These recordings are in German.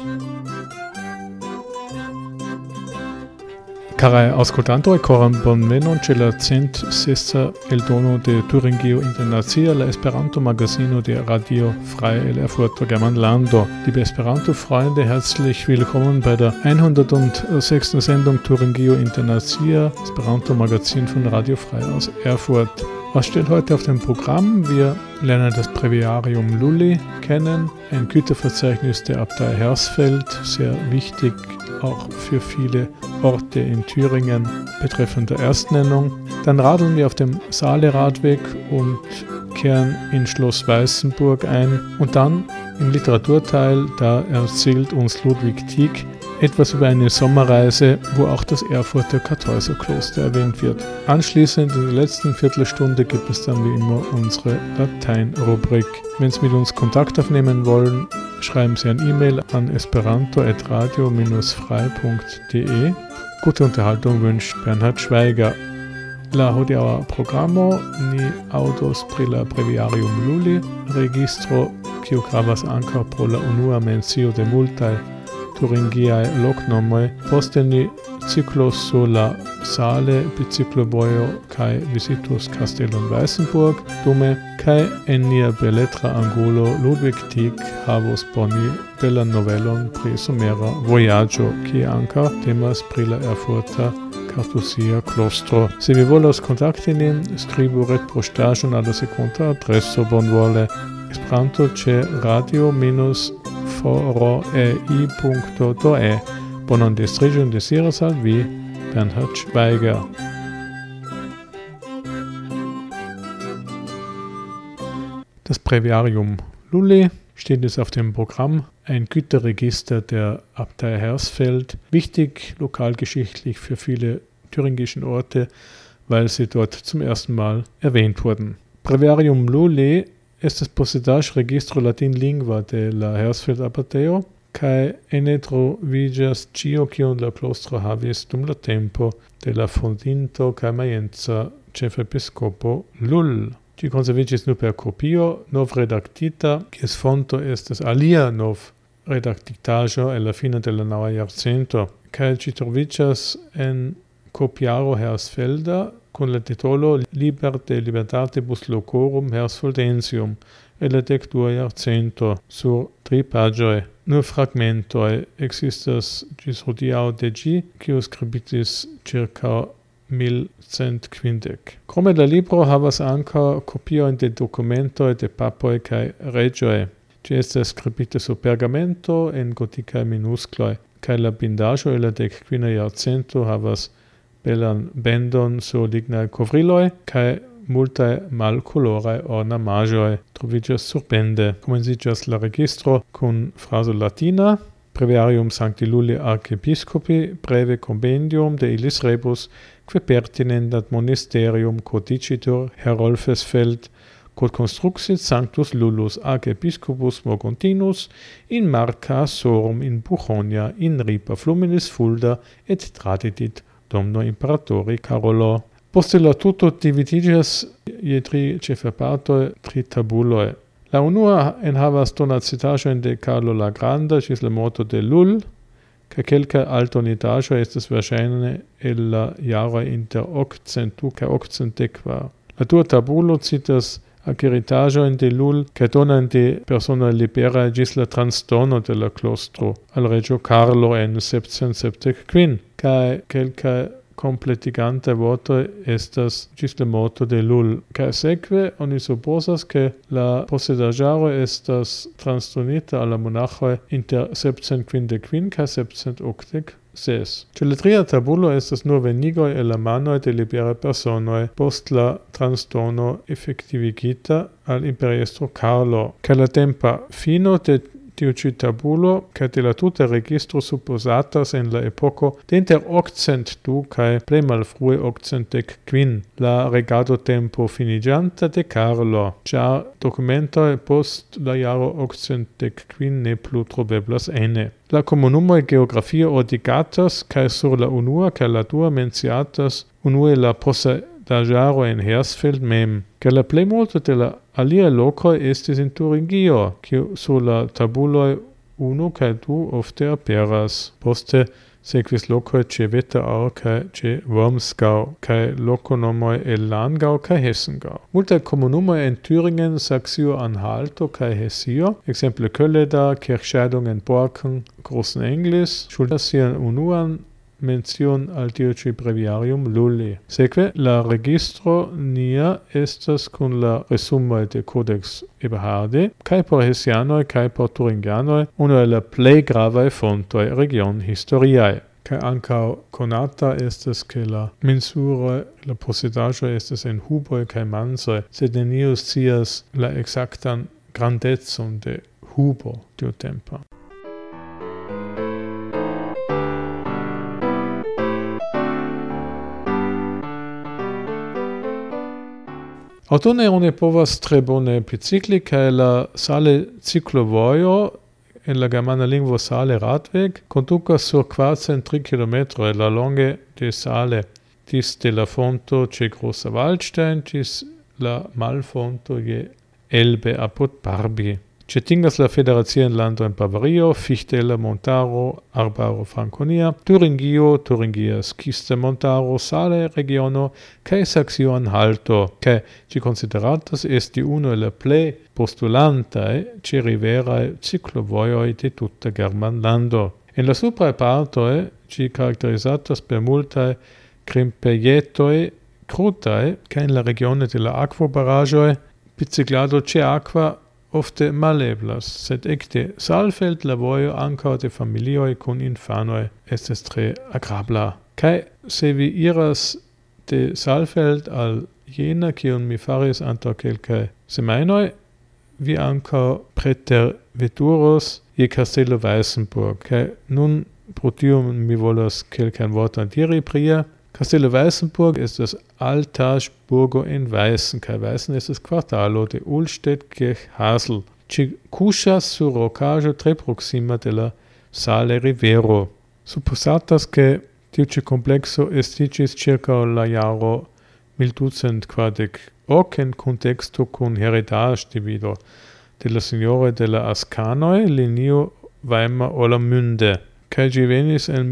Carai ascoltantori, coram bonvenon ĉe la 106 eldono de Turingio Internacia, la Esperanto-Magazino de Radio Freie el Erfurter Germanlando. Liebe Esperanto-Freunde, herzlich willkommen bei der 106. Sendung Turingio Internacia, Esperanto-Magazin von Radio Frei aus Erfurt. Was steht heute auf dem Programm? Wir lernen das Breviarium Lully kennen, ein Güterverzeichnis der Abtei Hersfeld, sehr wichtig auch für viele Orte in Thüringen betreffend der Erstnennung. Dann radeln wir auf dem Saale-Radweg und kehren in Schloss Weißenburg ein. Und dann im Literaturteil, da erzählt uns Ludwig Tieck etwas über eine Sommerreise, wo auch das Erfurter Kartäuserkloster erwähnt wird. Anschließend in der letzten Viertelstunde gibt es dann wie immer unsere Latein-Rubrik. Wenn Sie mit uns Kontakt aufnehmen wollen, schreiben Sie ein E-Mail an esperanto@radio-frei.de. Gute Unterhaltung wünscht Bernhard Schweiger. La hodiaŭa programo ni aŭdos pri la breviarium Lully, registro kiu gravas ankaŭ pro la unua mencio de multaj turingiaj loknomoj. Poste ni ciklos sur la Saale biciklovojo kaj vizitos Kastelon Weißenburg. Dume kaj en nia beletra angulo Ludwig Tieck havos por ni belan novelon pri somera vojaĝo, kie ankaŭ temas pri la Erfurta Kartusia klostro. Se vi volas kontakti nin, skribu retpoŝtaĵon al la sekvanta adreso bonvole esperanto-radio-foroei.de. Bonan distriĝon deziras al vi, Bernhard Schweiger. Das Breviarium Lully steht es auf dem Programm, ein Güterregister der Abtei Hersfeld, wichtig lokalgeschichtlich für viele thüringischen Orte, weil sie dort zum ersten Mal erwähnt wurden. Breviarium Lully estas posedaĵ registro latinlingva de la Hersfeld abateo, kaj ene troviĝas ĉio, kion la klostro havis dum la tempo de la fondinto kaj majenca ĉefepiskopo Lull. Ĝi konserviĝis nur per kopio novredaktita, kies fonto estas alia novredaktitaĵo el la fino de la naŭa jarcento, kaj ĝi troviĝas en kopiaro hersfelda kun la titolo Liber de libertatibus locorum Hersfeldensium el la 12. jarcento sur 3 paĝoj. Nur fragmentoj ekzistas ĝis hodiaŭ de ĝi, kiu skribitis ĉirkaŭ 1150. Krome la libro havas ankaŭ kopiojn de dokumentoj de papoj kaj reĝoj. Ĝi estas skribita sur pergamento en gotikaj minuskloj, kaj la bindaĵo el la 15. jarcento havas belan bendon sur lignaj kovriloj kaj multaj malkoloraj ornamaĵoj troviĝas surbende. Komenciĝas la registro kun frazo latina, Breviarium Sancti Lulli Archiepiscopi, breve compendium de illis rebus, que pertinent ad monisterium codicitur Herolfesfeld, quod construxit Sanctus Lullus Archiepiscopus Mogontinus in Marca Sorum in Buchonia in ripa fluminis fulda et traditit Domno Imperatori Carolo. Poste la tuto dividiĝas je 3 ĉefpartoj, 3 tabuloj. La unua enhavas donacitaĵojn de Carlo la Granda ĝis la morto de Lull, kaj kelkaj aldonitaĵoj estas verŝajne el la jaroj inter 800 kaj 810. La dua tabulo citas akiritaĵojn de Lull kaj donon de personoj liberaj ĝis la transdono de la klostro al reĝo Carlo en 775 kaj kelkaj completigante vortoj estas ĝis la morto de Lull, kaj sekve oni supozas ke la posedaĵaro estas transdonita al la monaĥoj inter 755 kaj 786. Ĉe la tria tabulo estas nur venigoj el la manoj de liberaj personoj post la transdono efektivigita al imperiestro Carlo, kaj la tempa fino de tiu ĉi tabulo kaj de la tuta registro supozatas en la epoko de inter 802 kaj plej malfrue 815, la regado tempo finiĝanta de Carlo, ĉar dokumentoj post la jaro 815 ne plu troveblas ene. La komunumoj geografie ordigatas kaj sur la unua kaj la dua menciatas unue la posedaĵaro en Hersfeld mem, kaj la plejmulto de la aliaj lokoj estis en Turingio, kiu sur la tabuloj uno cae du ofte aperas. Poste sequis locoi ce Wetterau cae ce Wormsgau, cae loconomoi el Lahngau cae Hessengau. Multae communumoi en Thüringen, Saxio-Anhalto cae Hessio, exemple Kölleda, Kirchscheidungen, Borken, Großen Englis, schuldas sian unuan mention al tiu ci breviarium Lulli. Seque, la registro nia estas cun la resumoi de Codex Eberhardi, cae por Hessianoi, cae por Thuringianoi, uno de la plei gravae fontoi region historiae. Cae ancao conata estes che la mensuro, la posedaggio estes en huboi cae mansoi, sed nenius scias la exactan grandezon de hubo tiu tempa. Autune oni povas tre bone bicikli, cae la sale ciclovojo en la germana lingvo sale radweg conducas sur 403 km la longe de sale dis de la fonto ce Großer Waldstein dis la malfonto je Elbe apud Barbi. Ce tingas la federazian lando en Bavario, Fichtella Montaro, Arbaro Franconia, Thuringio, Thuringia Schiste Montaro, Sale regiono, cae Saxio-Anhalto, cae ci consideratas esti uno la plei postulantae ci riverae ciclovojoi de tutta Germanlando. En la suprae partoe ci caracterizatas per multae crimpeietoi crutae, cae in la regione de la aquabarajoe, biciclado ce aqua ofte maleblas, sed ecte Saalfeld la vojo ancao de familioi cun infanoi estes tre agrabla. Cae se vi iras de Saalfeld al Jena, cion mi faris anto quelcae semainoi, vi ancao preter veturos je Castello Weissenburg. Cae nun pro tio mi volas quelcaen vorton diri pria. Castello Weissenburg estas altaĵburgo en Weissen, kaj Weissen estas kvartalo de Ullstedt geh Hasel. Ĝi kuŝas sur rokaĵo tre proksima de la Sale rivero. Supozatas ke tiu ĉi komplekso estiĝis ĉirkaŭ la jaro 1240 en kunteksto kun heredaĵdivido de la signore de la Askanoj, linio Weimar-Orlamünde, kaj ĝi venis en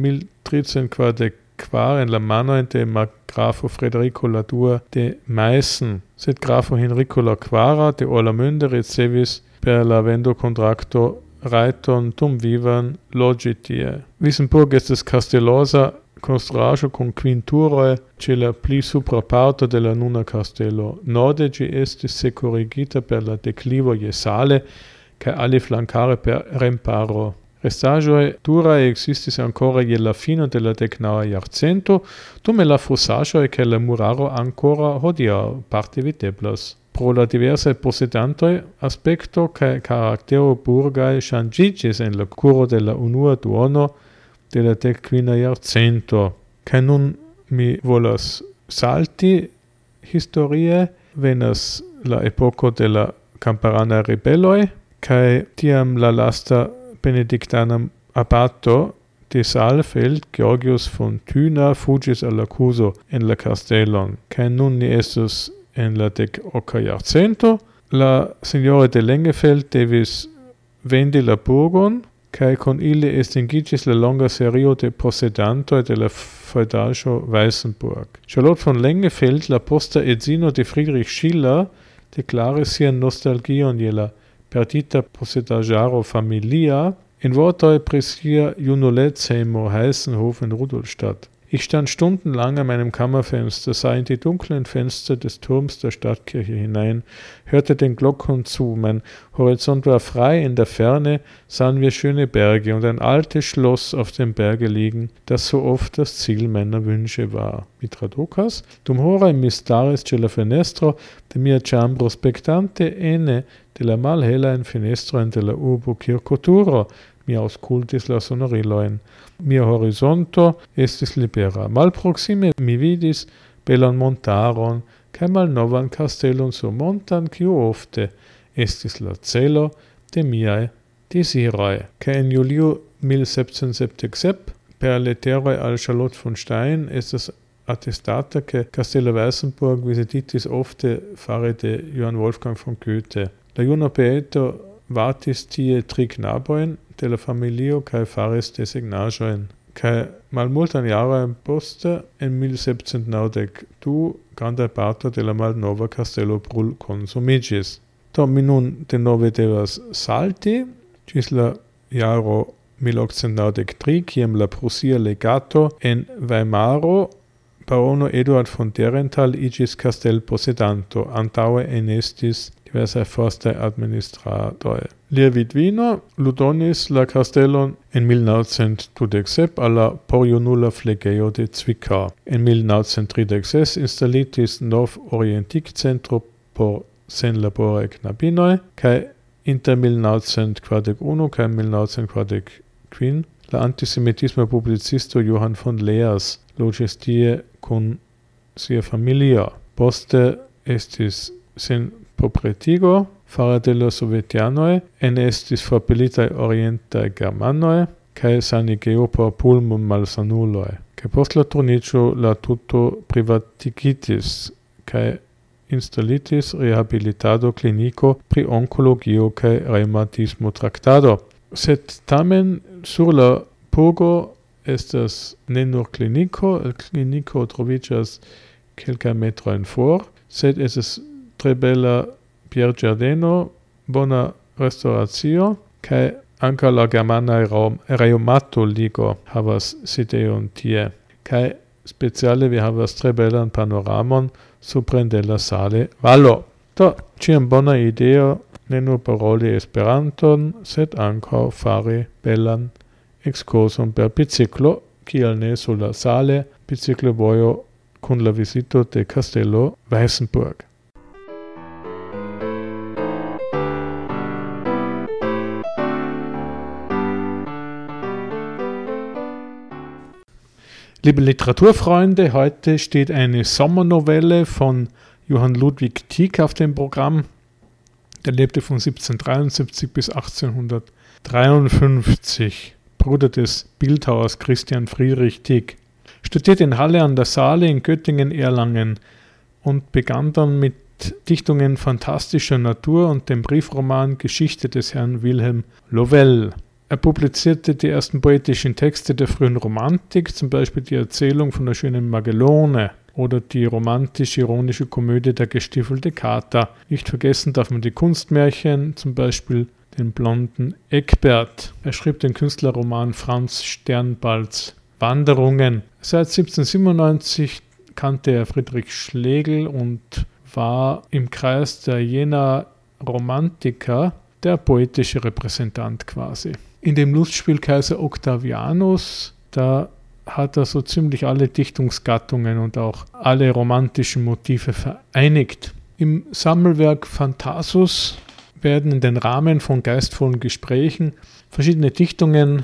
1340 en la mano de Margrafo Frederico la Dua de Meissen, sed Grafo Henrico la Quara de Orlamünde ricevis per la vendo contracto rajton dum vivan loĝi tie. Wissemburg estis castelosa konstruaĵo kun quinturoj ĉe la pli supra parto de la nuna kastelo. Norde ĝi estis sekurigita per la deklivo je Sale kaj aliflankare per remparo. Restaĵoj durae existis ancora je la fino de la 19. jarcento, dume la fosaĵoj kaj la muraro ancora hodiaŭ parte videblas. Pro la diversaj posedantoj, aspekto kaj karaktero burgaj ŝanĝiĝis en la kuro de la unua duono de la 19. jarcento. Kaj nun mi volas salti historie, venas la epoko de la kamparanaj ribeloj, kaj tiam la lasta benedictanam abato de Saalfeld, Georgius von Thüner, fugis al accuso en la castellon, cae nun ni estus en la 18. jarcento. La signore de Lengefeld devis vendi la burgon, cae con ili estingigis la longa serio de posedantoi de la feudalio Weissenburg. Charlotte von Lengefeld, la posta edzino de Friedrich Schiller, declaris sian nostalgion je la perdita posedaĵaro familia, in vortoj pri sia junulezhejmo Heißenhof in Rudolstadt. Ich stand stundenlang an meinem Kammerfenster, sah in die dunklen Fenster des Turms der Stadtkirche hinein, hörte den Glocken zu, mein Horizont war frei, in der Ferne sahen wir schöne Berge und ein altes Schloss auf dem Berge liegen, das so oft das Ziel meiner Wünsche war. Mi traducas, dum hora mi staris ĉe la fenestro de mia ĉambro spektante ene de la malhelajn fenestrojn de la urbo kirkoturo, mi aŭskultis la sonorilojn. Mia horizonto estis libera. Malproksime mi vidis belan montaron kaj malnovan kastelon sur montan, kiu ofte estis la celo de miaj desiroj. Kaj en julio 1777 per leteroj al Charlotte von Stein estas attestata che Castello Weissenburg visititis ofte fare de Johann Wolfgang von Goethe. La juna poeto vatis tie trignaboin de la familio cae faris designajoin. Cae malmultan jara poste en 1792 granda parto de la malnova castello brul consumigis. Do mi nun denove devas salti gis la jaro 1893, quiam la Prusia legato en Weimaro barono Eduard von Derenthal igis castel posedanto, antaue enestis diversae forstae administratoi. Lia vidvino ludonis la castellon en 1927 alla porionula flegeio de Zwickau. En 1936 installitis nov orientic centro por senlabore knabinoi, cae inter 1941 cae 1945 la antisemitisma publicisto Johann von Leers loĝis tie kun sia familio. Poste estis sen propretigo fare de la sovetianoj, estis forpelitaj orientaj germanoj kaj sanigeo por pulmonmalsanuloj. Kaj post la turniĝo la tuto privatigitis kaj installitis rehabilitado kliniko pri onkologio kaj reumatismo traktado. Sed tamen sur la pugo estas ne nur kliniko, el kliniko troviĝas kelkaj metrojn for, sed estas tre bela bierĝardeno, bona restoracio, kaj ankaŭ la germana reŭmato-ligo havas sidejon tie. Kaj speciale vi havas tre belan panoramon supren de la Sale Valo. Do, ĉiam bona ideo, ne nur paroli Esperanton, sed ankaŭ fari belan excursion per biciclo, kiel ne sur la Sale biciclovojo kun la visito de Castello Weißenburg. Liebe Literaturfreunde, heute steht eine Sommernovelle von Johann Ludwig Tieck auf dem Programm. Der lebte von 1773 bis 1853, Bruder des Bildhauers Christian Friedrich Tieck. Studierte in Halle an der Saale, in Göttingen, Erlangen und begann dann mit Dichtungen fantastischer Natur und dem Briefroman Geschichte des Herrn Wilhelm Lovell. Er publizierte die ersten poetischen Texte der frühen Romantik, zum Beispiel die Erzählung von der schönen Magelone oder die romantisch-ironische Komödie Der gestiefelte Kater. Nicht vergessen darf man die Kunstmärchen, zum Beispiel den blonden Eckbert. Er schrieb den Künstlerroman Franz Sternbalds Wanderungen. Seit 1797 kannte er Friedrich Schlegel und war im Kreis der Jenaer Romantiker der poetische Repräsentant quasi. In dem Lustspiel Kaiser Octavianus, da hat er so ziemlich alle Dichtungsgattungen und auch alle romantischen Motive vereinigt. Im Sammelwerk Phantasus werden in den Rahmen von geistvollen Gesprächen verschiedene Dichtungen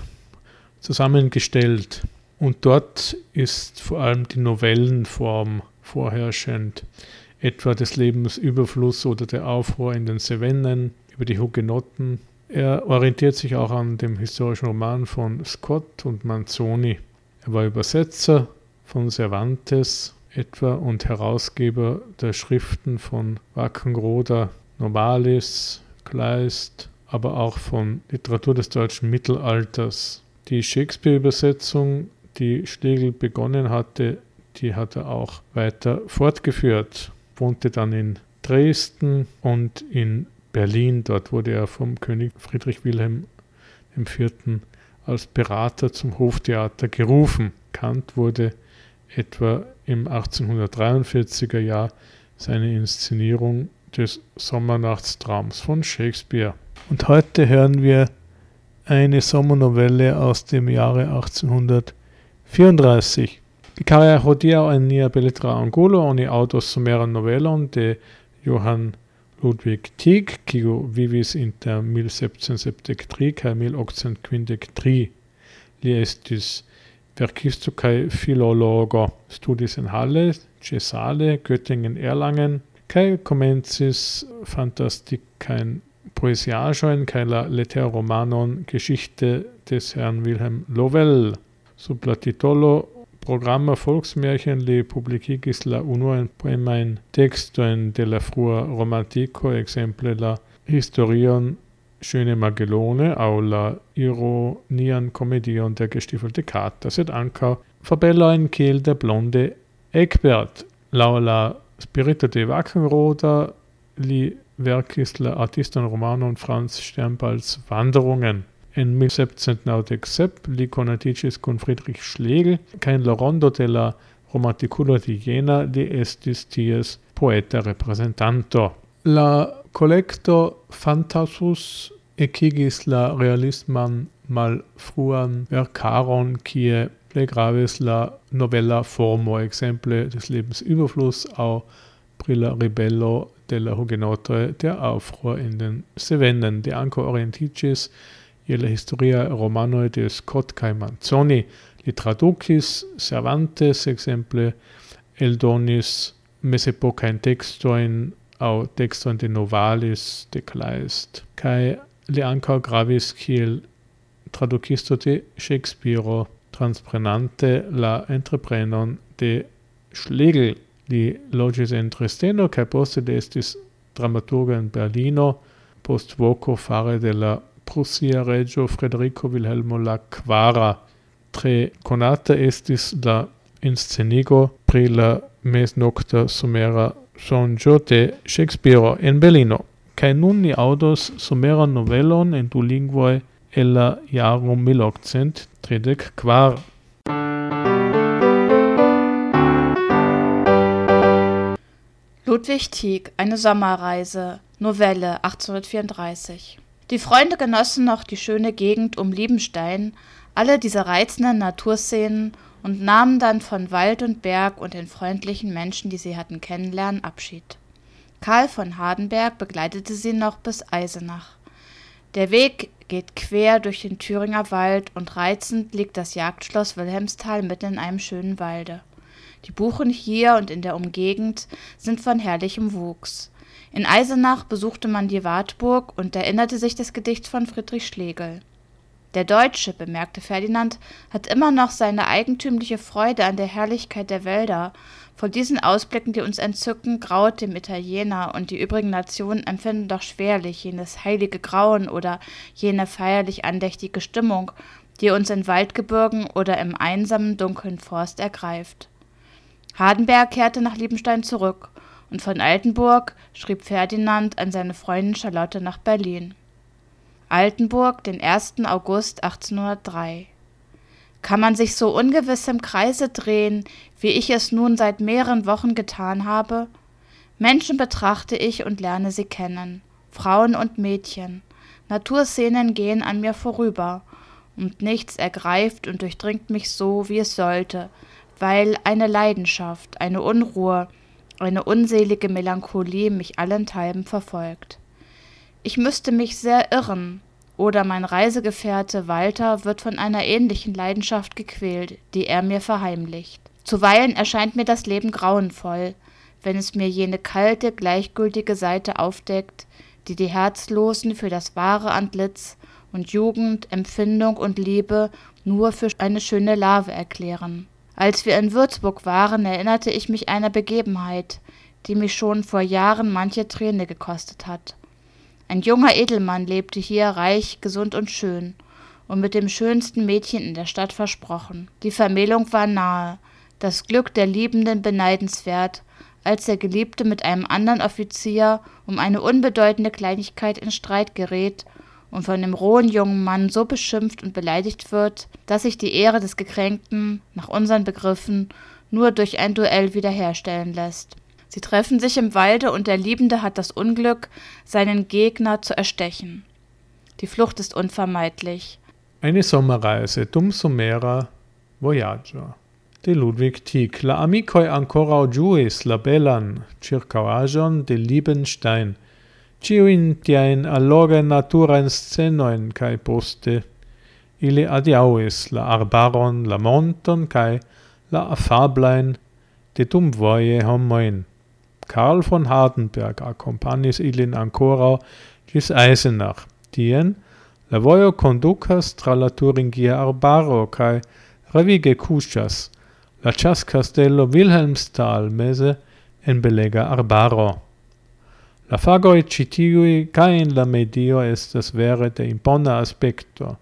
zusammengestellt. Und dort ist vor allem die Novellenform vorherrschend, etwa des Lebens Überfluss oder der Aufruhr in den Cevennen, über die Hugenotten. Er orientiert sich auch an dem historischen Roman von Scott und Manzoni. Er war Übersetzer von Cervantes etwa und Herausgeber der Schriften von Wackenroder, Novalis, Kleist, aber auch von Literatur des deutschen Mittelalters. Die Shakespeare-Übersetzung, die Schlegel begonnen hatte, die hat er auch weiter fortgeführt. Wohnte dann in Dresden und in Berlin. Dort wurde er vom König Friedrich Wilhelm IV. Als Berater zum Hoftheater gerufen. Bekannt wurde etwa im 1843er Jahr seine Inszenierung des Sommernachtstraums von Shakespeare. Und heute hören wir eine Sommernovelle aus dem Jahre 1834. Die care hodiaŭ en nia beletra angulo oni aŭdos someran novelon de Johann Ludwig Tieck, kiu vivis inter 1773 kaj 1853. Li estis verkisto kaj filologo, studis en Halle, ĉe Saale, Göttingen, Erlangen, kaj komencis fantastikajn poeziaĵojn kaj la leterromanon Geschichte des Herrn Wilhelm Lovell. Sub la titolo Programma Volksmärchen li publikigis la unuajn poemajn tekstojn de la frua romantiko, ekzemple la historion schöne Magellone au la ironian comedion der gestiefelte Kater, sed anca fabella in kiel der blonde Egbert, lau la spirito de Wackenroder, li verkis la artiston romanon Franz Sternbalds Wanderungen. En 1797 li konaticis kun Friedrich Schlegel, kaj en la rondo de la romanticulo de Jena li estis ties poeta representanto. La kolekto Phantasus ekigis la realisman malfruan verkaron, kie plej gravis la novella formo, exemple des Lebensüberfluss au pri la ribello de la Hugenotoj, der Aufruhr in den Cevennen, de ankaŭ orientiĝis je la historia romanoj de Scott kaj Manzoni. Li tradukis Cervantes, exemple eldonis mezepokajn tekstojn aŭ tekstojn de Novalis, de Kleist, kaj li ankaŭ gravis kiel tradukisto de Shakespearo, transprenante la entreprenon de Schlegel. Li loĝis en Dresdeno kaj poste li estis dramaturgo en Berlino, post voco fare de la prusia reĝo Frederico Vilhelmo la Kvara. Tre konata estis la inscenigo pri la meznokta somera sonĝo de Shakespearo en Berlino. Kaj nun ni aŭdos someran novelon en du lingvoj el la jaro 1834. Ludwig Tieck, eine Sommerreise, Novelle, 1834. Die Freunde genossen noch die schöne Gegend um Liebenstein, alle diese reizenden Naturszenen, und nahmen dann von Wald und Berg und den freundlichen Menschen, die sie hatten kennenlernen, Abschied. Karl von Hardenberg begleitete sie noch bis Eisenach. Der Weg geht quer durch den Thüringer Wald und reizend liegt das Jagdschloss Wilhelmsthal mitten in einem schönen Walde. Die Buchen hier und in der Umgegend sind von herrlichem Wuchs. In Eisenach besuchte man die Wartburg und erinnerte sich des Gedichts von Friedrich Schlegel. Der Deutsche, bemerkte Ferdinand, hat immer noch seine eigentümliche Freude an der Herrlichkeit der Wälder. Von diesen Ausblicken, die uns entzücken, graut dem Italiener, und die übrigen Nationen empfinden doch schwerlich jenes heilige Grauen oder jene feierlich andächtige Stimmung, die uns in Waldgebirgen oder im einsamen, dunklen Forst ergreift. Hardenberg kehrte nach Liebenstein zurück, und von Altenburg schrieb Ferdinand an seine Freundin Charlotte nach Berlin. Altenburg, den 1. August 1803. Kann man sich so ungewiss im Kreise drehen, wie ich es nun seit mehreren Wochen getan habe? Menschen betrachte ich und lerne sie kennen, Frauen und Mädchen. Naturszenen gehen an mir vorüber, und nichts ergreift und durchdringt mich so, wie es sollte, weil eine Leidenschaft, eine Unruhe, eine unselige Melancholie mich allenthalben verfolgt. Ich müsste mich sehr irren, oder mein Reisegefährte Walter wird von einer ähnlichen Leidenschaft gequält, die er mir verheimlicht. Zuweilen erscheint mir das Leben grauenvoll, wenn es mir jene kalte, gleichgültige Seite aufdeckt, die die Herzlosen für das wahre Antlitz und Jugend, Empfindung und Liebe nur für eine schöne Larve erklären. Als wir in Würzburg waren, erinnerte ich mich einer Begebenheit, die mich schon vor Jahren manche Träne gekostet hat. Ein junger Edelmann lebte hier reich, gesund und schön und mit dem schönsten Mädchen in der Stadt versprochen. Die Vermählung war nahe, das Glück der Liebenden beneidenswert, als der Geliebte mit einem anderen Offizier um eine unbedeutende Kleinigkeit in Streit gerät und von dem rohen jungen Mann so beschimpft und beleidigt wird, dass sich die Ehre des Gekränkten, nach unseren Begriffen, nur durch ein Duell wiederherstellen lässt. Sie treffen sich im Walde und der Liebende hat das Unglück, seinen Gegner zu erstechen. Die Flucht ist unvermeidlich. Eine Sommerreise, dum somera voyaggio. De Ludwig Tieck. La amicoi ancora giuis la bellan circauagion de Liebenstein. Ciuin tien alloge naturain scenoin cae poste. Ili adiauis la arbaron, la monton cae la affablain de dum voie homoin. Karl von Hardenberg accompagnis ilin ancora gis Eisenach. Tien la voio conducas tra la Thuringia arbaro cae revige cuchas, la chas castello Wilhelmsthal mese en belega arbaro. La fagoi citiui caen la medio estas vere de impona aspecto.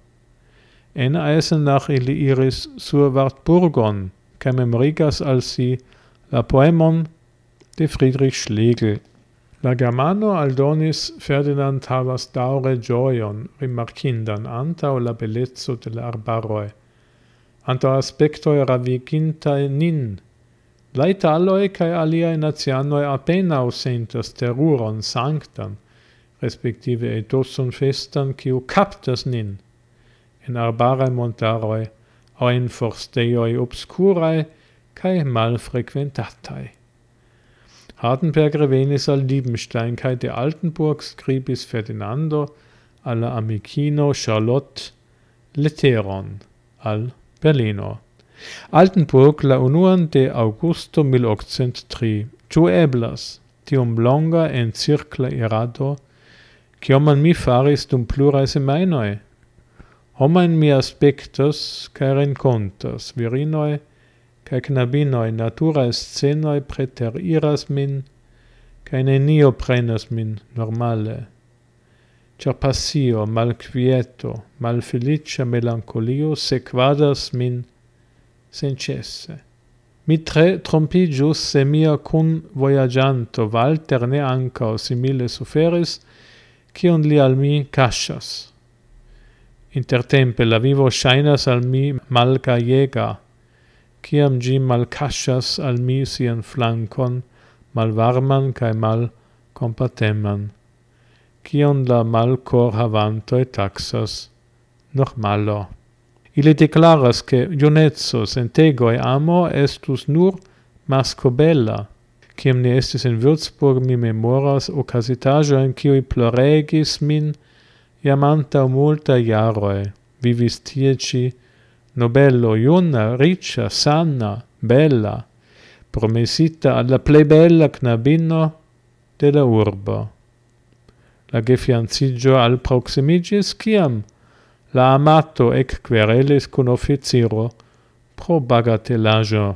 En Eisenach ili iris sur Wartburgon, ca memorigas al si la poemon de Friedrich Schlegel. La Germano aldonis Ferdinand havas daure gioion, rimarkindan antau la bellezzo de la arbaroi, antau aspectoi ravigintai nin. La Italoi cae aliae nazianoi apenao sentas teruron sanctan, respektive edosun festan, ciu captas nin, in arbarae montaroi, au in forsteioi obscurae, cae malfrequentatai. Hardenberg revenis al Liebenstein, cae de Altenburg scribis Ferdinando alla amicino Charlotte letteron al Berlino. Altenburg la unuan de Augusto 1803. Ciu eblas, tium longa en circla irado, cioman mi faris dum plurae semainoi. Homain mi aspectos, cae rencontas, virinoi, cae knabinoi, naturae scenoi preteriras min, cae nenio prenas min normale. Cer passio, malquieto, malfelicia melancolio sequadas min sencesse. Mi tre trompigius se mia cun voyagianto Walter ne ancao simile suferis, cion li al mi cascias. Intertempe la vivo shainas al mi malgaiega, ciam gi malcascias al mi sian flancon, malvarman cae malcompateman, cion la malcor havantoi taxas normalo. Ili declaras che junezzo sentegoi amo estus nur masco bella. Ciam ne estis in Würzburg mi memoras occasitajoen cioi ploregis min iam antau multa jaroi. Vivis tie ci nobello, iuna, ricia, sana, bella, promesita alla plei bella knabino de la urbo. La gefiancigio al proximigis ciam la amato ec querelis cun officiro pro bagatelaggio.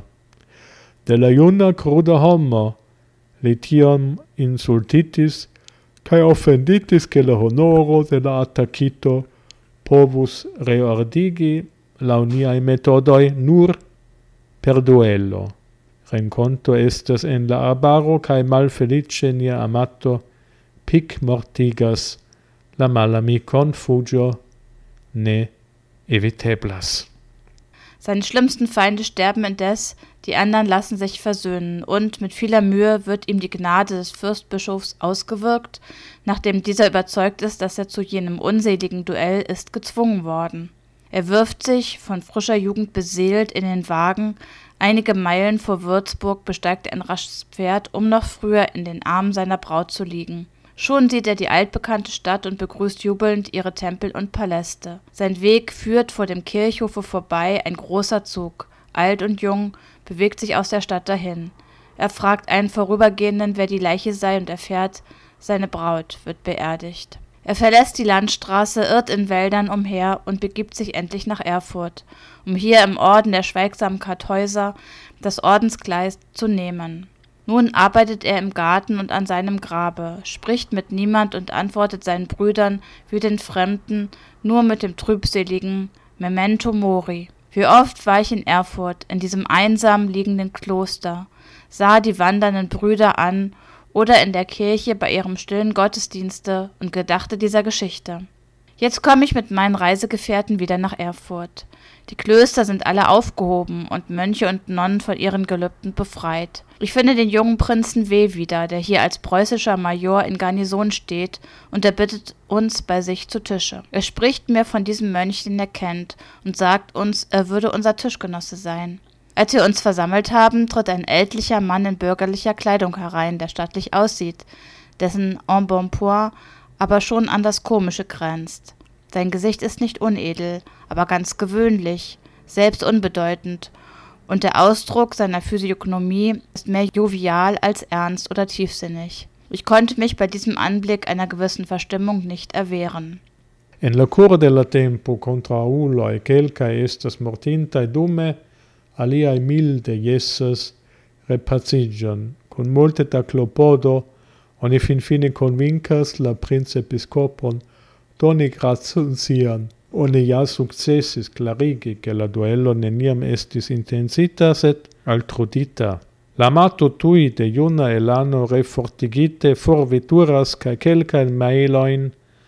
De la iuna cruda homo li tiam insultitis cae offenditis che la honoro de la attacito povus reordigi la uniae metodoi nur per duello. Renconto estas en la arbaro cae malfelice nia amato pic mortigas la malamicon fugio ne eviteblas. Seine schlimmsten Feinde sterben indes, die anderen lassen sich versöhnen und mit vieler Mühe wird ihm die Gnade des Fürstbischofs ausgewirkt, nachdem dieser überzeugt ist, dass er zu jenem unseligen Duell ist gezwungen worden. Er wirft sich, von frischer Jugend beseelt, in den Wagen, einige Meilen vor Würzburg besteigt er ein rasches Pferd, um noch früher in den Armen seiner Braut zu liegen. Schon sieht er die altbekannte Stadt und begrüßt jubelnd ihre Tempel und Paläste. Sein Weg führt vor dem Kirchhofe vorbei, ein großer Zug, alt und jung, bewegt sich aus der Stadt dahin. Er fragt einen Vorübergehenden, wer die Leiche sei, und erfährt, seine Braut wird beerdigt. Er verlässt die Landstraße, irrt in Wäldern umher und begibt sich endlich nach Erfurt, um hier im Orden der schweigsamen Kartäuser das Ordenskleid zu nehmen. Nun arbeitet er im Garten und an seinem Grabe, spricht mit niemand und antwortet seinen Brüdern wie den Fremden nur mit dem trübseligen Memento Mori. Wie oft war ich in Erfurt, in diesem einsam liegenden Kloster, sah die wandernden Brüder an oder in der Kirche bei ihrem stillen Gottesdienste und gedachte dieser Geschichte. Jetzt komme ich mit meinen Reisegefährten wieder nach Erfurt. Die Klöster sind alle aufgehoben und Mönche und Nonnen von ihren Gelübden befreit. Ich finde den jungen Prinzen W. wieder, der hier als preußischer Major in Garnison steht, und er bittet uns bei sich zu Tische. Er spricht mir von diesem Mönch, den er kennt, und sagt uns, er würde unser Tischgenosse sein. Als wir uns versammelt haben, tritt ein ältlicher Mann in bürgerlicher Kleidung herein, der stattlich aussieht, dessen Embonpoint aber schon an das Komische grenzt. Sein Gesicht ist nicht unedel, aber ganz gewöhnlich, selbst unbedeutend, und der Ausdruck seiner Physiognomie ist mehr jovial als ernst oder tiefsinnig. Ich konnte mich bei diesem Anblick einer gewissen Verstimmung nicht erwehren. En la cura de la tempo contra ulloi quelcae estas mortintae dume, aliae milde iessas repacigion, con multe da clopodo, oni fine convincas la princepiscopon doni gratium sian. Oni ja successis clarigi che la duello neniam estis intensita sed altrudita. La amato tui de juna elano refortigite forveturas cae quelcae mailoin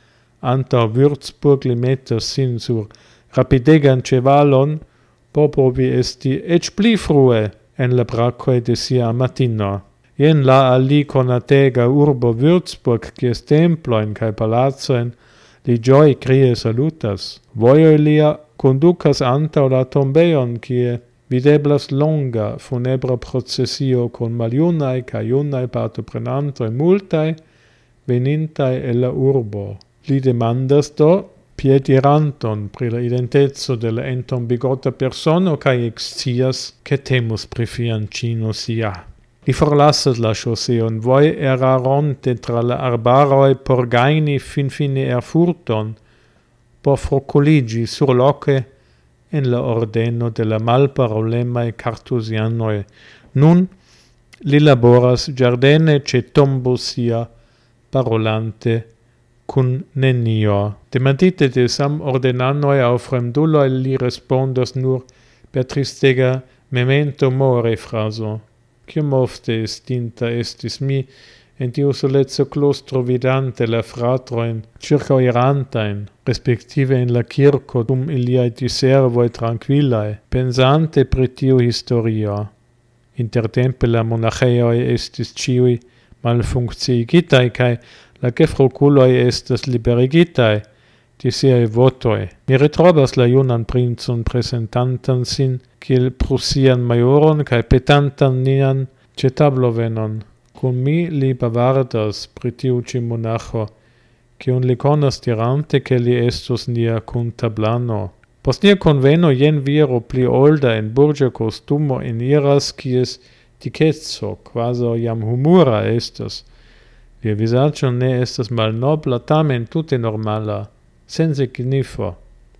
anta Würzburg li metas sin sur rapidegan cevalon popovi esti ec pli frue en la bracoe de sia amatino. Ien la ali conatega urbo Würzburg cies temploin cae palazzoen li gioi crie salutas. Voio lia conducas antau la tombeion cie videblas longa funebra processio con maliunae ca iunae partoprenantoi multae venintae e la urbo. Li demandas do piediranton pri la identetso de la entombigota persono ca excias che temus pri fiancino sia. Li forlasas la chausseon voi eraronte tra la arbaroi por gaini fine Erfurton, por frocoligi sur loce en la ordeno de la malparolemae cartusianoi. Nun li laboras giardene ce tombo sia parolante cun nenio. Demandite de sam ordenanoi au fremduloi li respondas nur per tristega memento more fraso. Cium ofte estinta estis mi en tiu solezzo claustro vidante la fratroin circauirantain, respektive in la kirko dum iliae diservoi tranquillae, pensante pri tiu historio. Intertempe la monacheoi estis ciui malfuncciigitae, cae la gefroculoi estis liberigitae di siae votoi. Mi retrobas la junan princon presentantan sin kiel prusian majoron cae petantan nian ce tablo venon. Cum mi li bavardas pri tiu ci monacho, cion li conas dirante che li estus nia cuntablano. Post nia conveno jen viro pli olda en burgia costumo eniras cies dicetso, quaso iam humura estus. Lia visaggio ne estas malnobla, tamen tute normala, sen signifo.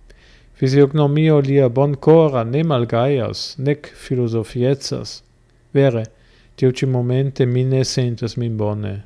Physiognomio lia boncora ne malgaias, nec filosofiezas. Vere, tiu momente mi ne sentas min bone.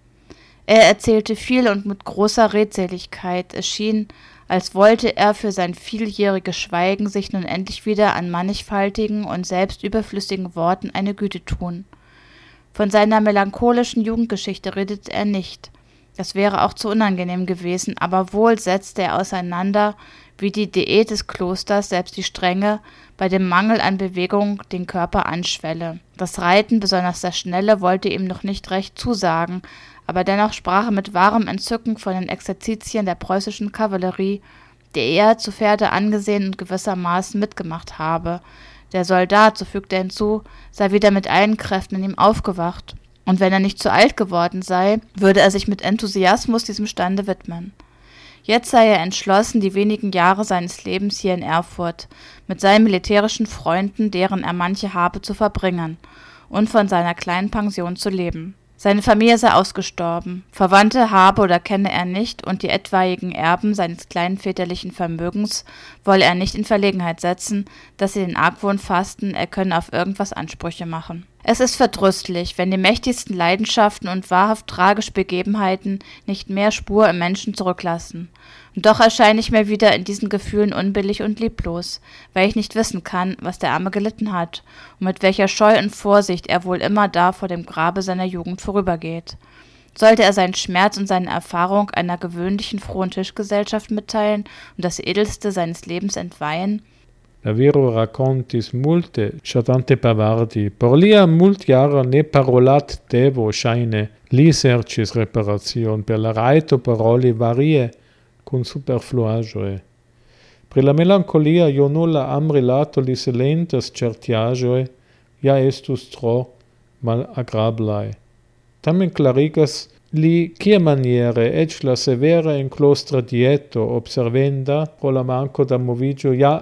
Erzählte viel und mit großer Redseligkeit. Es schien, als wollte für sein vieljähriges Schweigen sich nun endlich wieder an mannigfaltigen und selbst überflüssigen Worten eine Güte tun. Von seiner melancholischen Jugendgeschichte redete nicht. Das wäre auch zu unangenehm gewesen, aber wohl setzte auseinander, wie die Diät des Klosters selbst die Strenge bei dem Mangel an Bewegung den Körper anschwelle. Das Reiten, besonders das Schnelle, wollte ihm noch nicht recht zusagen, aber dennoch sprach mit wahrem Entzücken von den Exerzitien der preußischen Kavallerie, die er zu Pferde angesehen und gewissermaßen mitgemacht habe. Der Soldat, so fügte er hinzu, sei wieder mit allen Kräften in ihm aufgewacht, und wenn er nicht zu alt geworden sei, würde er sich mit Enthusiasmus diesem Stande widmen. Jetzt sei er entschlossen, die wenigen Jahre seines Lebens hier in Erfurt mit seinen militärischen Freunden, deren er manche habe, zu verbringen und von seiner kleinen Pension zu leben. Seine Familie sei ausgestorben, Verwandte habe oder kenne er nicht und die etwaigen Erben seines kleinen väterlichen Vermögens wolle er nicht in Verlegenheit setzen, dass sie den Argwohn fassten, er könne auf irgendwas Ansprüche machen. Es ist verdrüßlich, wenn die mächtigsten Leidenschaften und wahrhaft tragische Begebenheiten nicht mehr Spur im Menschen zurücklassen. Und doch erscheine ich mir wieder in diesen Gefühlen unbillig und lieblos, weil ich nicht wissen kann, was der Arme gelitten hat und mit welcher Scheu und Vorsicht er wohl immer da vor dem Grabe seiner Jugend vorübergeht. Sollte er seinen Schmerz und seine Erfahrung einer gewöhnlichen frohen Tischgesellschaft mitteilen und das Edelste seines Lebens entweihen? La viro racontis multe, chatante pavardi. Por lia multjara ne parolat devo shaine, li sercis reparation per la raito paroli varie cum superfluajoe. Pri la melancolia io nulla am relato li silentas certiajoe, ja estus tro mal agrablae. Tamen clarigas li cia maniere ec la severa in claustra dieto observenda pro la manco da movigio ja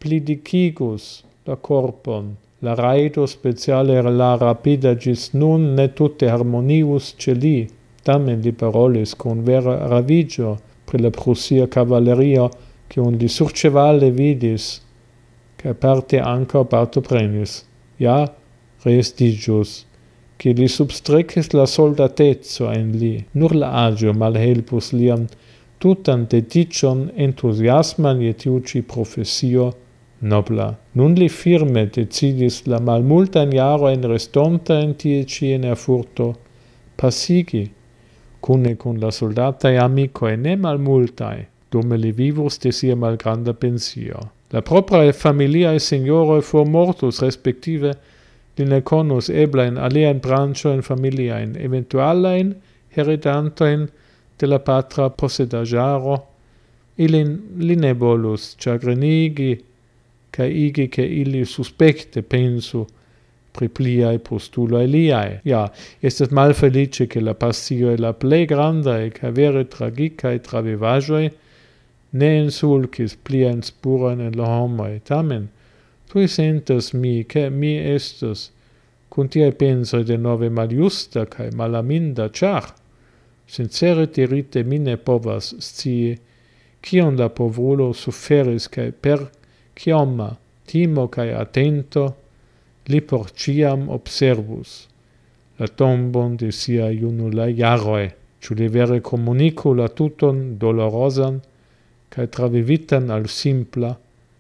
plidicigus la corpon. La raido speciale la rapida gis nun ne tutte harmonius celi. Tamen li parolis con vera ravigio pri la Prussia cavalleria cion li surcevale vidis, ca parte anca partoprenis. Ja, restigius, che li substrecis la soldatezo en li, nur la agio malhelpus liam tutan dedicion entusiasman je tiu ci professio nobla. Nun li firme decidis la malmultan jaro en restonta en tie ci en Erfurto passigi, cune con la soldatae amicoe ne malmultae, dume li vivus de sia malgranda pensio. La proprae familiae signoroe for mortus, respective li ne conus eblaen alien branchoen familiaen, eventualaen heridantoen de la patra possedagiaro, ilin li ne volus chagrinigi, ca igi che illi suspecte pensu pri pliae postulae liae. Ja, estes malfelice che la passio e la plei grandae ca vere tragicae travivajoe ne insulcis plian spuran en la homoe. Tamen, tui sentas mi, che mi estes, cun tiae pensae de nove maljusta cae malaminda, char, sincere dirite mi ne povas scii, cion la povrulo suferis cae per cioma timo cae attento, li por ciam observus la tombon de sia junulae jaroe, ciu li vere comunicu la tuton dolorosan cae travivitan al simpla,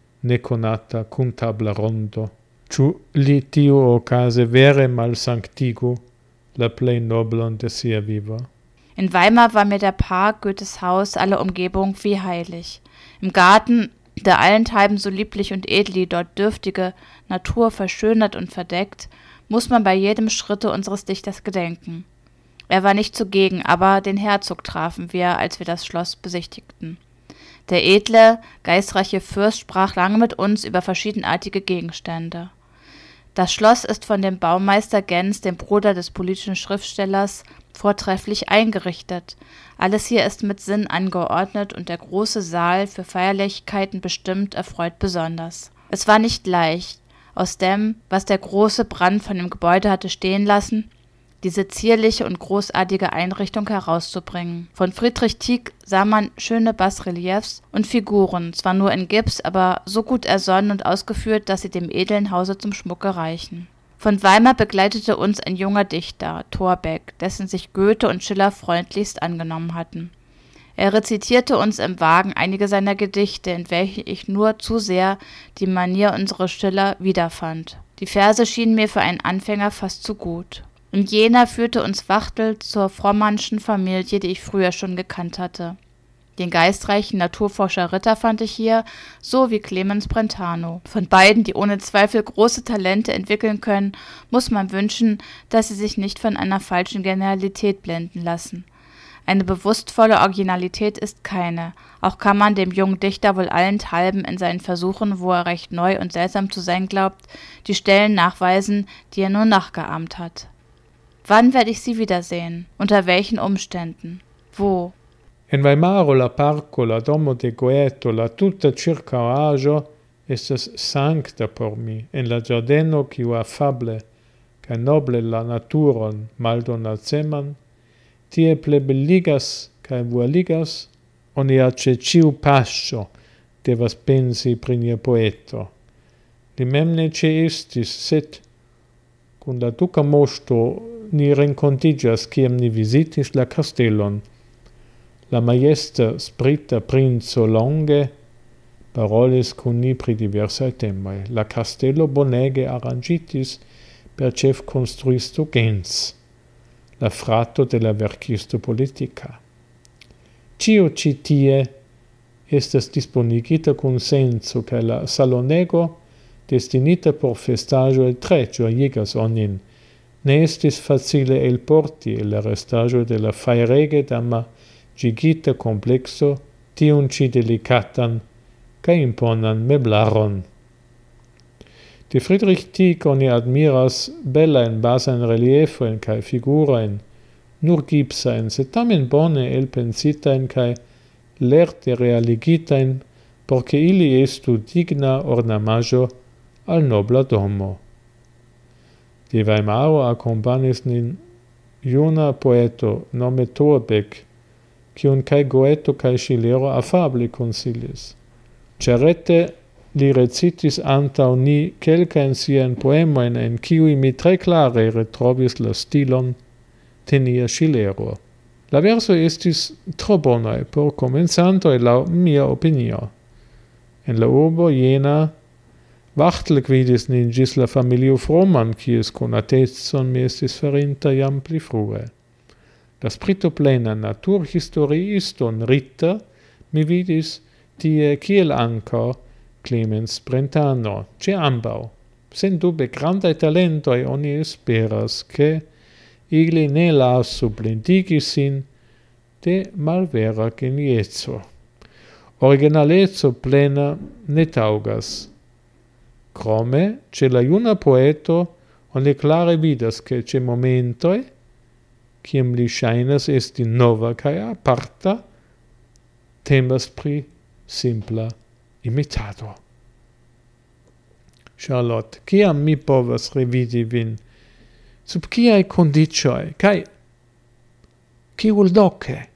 neconata cuntabla rondo, ciu li tiu ocase vere malsanctigu la plei noblon de sia viva. In Weimar war mir der Park, Goethes Haus, alle Umgebung wie heilig. Im Garten, der allenthalben so lieblich und edel die dort dürftige Natur verschönert und verdeckt, muss man bei jedem Schritte unseres Dichters gedenken. Er war nicht zugegen, aber den Herzog trafen wir, als wir das Schloss besichtigten. Der edle, geistreiche Fürst sprach lange mit uns über verschiedenartige Gegenstände. Das Schloss ist von dem Baumeister Gens, dem Bruder des politischen Schriftstellers, vortrefflich eingerichtet. Alles hier ist mit Sinn angeordnet und der große Saal, für Feierlichkeiten bestimmt, erfreut besonders. Es war nicht leicht, aus dem, was der große Brand von dem Gebäude hatte stehen lassen, diese zierliche und großartige Einrichtung herauszubringen. Von Friedrich Tieck sah man schöne Basreliefs und Figuren, zwar nur in Gips, aber so gut ersonnen und ausgeführt, dass sie dem edlen Hause zum Schmucke reichen. Von Weimar begleitete uns ein junger Dichter, Thorbecke, dessen sich Goethe und Schiller freundlichst angenommen hatten. Er rezitierte uns im Wagen einige seiner Gedichte, in welchen ich nur zu sehr die Manier unseres Schiller wiederfand. Die Verse schienen mir für einen Anfänger fast zu gut. Und jener führte uns Wachtel zur Frommannschen Familie, die ich früher schon gekannt hatte. Den geistreichen Naturforscher Ritter fand ich hier, so wie Clemens Brentano. Von beiden, die ohne Zweifel große Talente entwickeln können, muss man wünschen, dass sie sich nicht von einer falschen Genialität blenden lassen. Eine bewusstvolle Originalität ist keine, auch kann man dem jungen Dichter wohl allenthalben in seinen Versuchen, wo er recht neu und seltsam zu sein glaubt, die Stellen nachweisen, die er nur nachgeahmt hat. Wann werde ich sie wiedersehen? Unter welchen Umständen? Wo? En Weimaro la parco, la domo de Goethe, la tutta circauajo estas sancta por mi, en la giardeno quiu affable, ca noble la naturon maldonaceman, tie plebelligas ca vualigas, onia ce ciu pascio devas pensi pri nia poeto. Li mem ne ce estis, sed cun la duca mosto ni rencontigas ciam ni visitis la castellon. La maiesta sprita princo longe parolis cun ni pri diversae temoi. La castello bonege arrangitis per chef construisto Gens, la frato de la verkisto politica. Cio ci tie estas disponigita cun senso ca la salonego destinita por festaggio e tre gioiegas onin ne estis facile elporti el restaggio de la fairege dama gigita complexo tiun ci delicatan ca imponan meblaron. De Friedrich Tieck oni admiras bellaen basan reliefoen cae figuraen, nur gipsaen, sed tamen bone elpensitain cae lerte realigitain, porce ili estu digna ornamaggio al nobla domo. De Weimaro accompagnis nin juna poeto nome Thorbecke, cion cae Goethe cae Schillero affabli consilis. Cerete li recitis antau ni kelkajn siajn poemojn en kiuj mi tre klare retrovis la stilon de nia ŝilero. La versoj estis tro bonaj por komencantoj laŭ mia opinio. En la urbo Jena Wachtel gvidis nin ĝis la familio Frohmann, kies konatecon mi estis farinta jam pli frue. La spritoplena naturhistoriiston Ritter mi vidis tie kiel ankaŭ Clemens Brentano, ĉe ambaŭ. Sendube grandaj talentoj oni esperas, ke ili ne lasu blindigi sin de malvera genieco. Originaleco plena ne taŭgas. Krome, ĉe la juna poeto oni klare vidas, ke ĉe momentoj, kiam li ŝajnas esti nova kaj aparta, temas pri simpla imitado. Charlotte, kiam mi povas revidi vin? Sub kiaj kondiĉoj kaj kiuloke?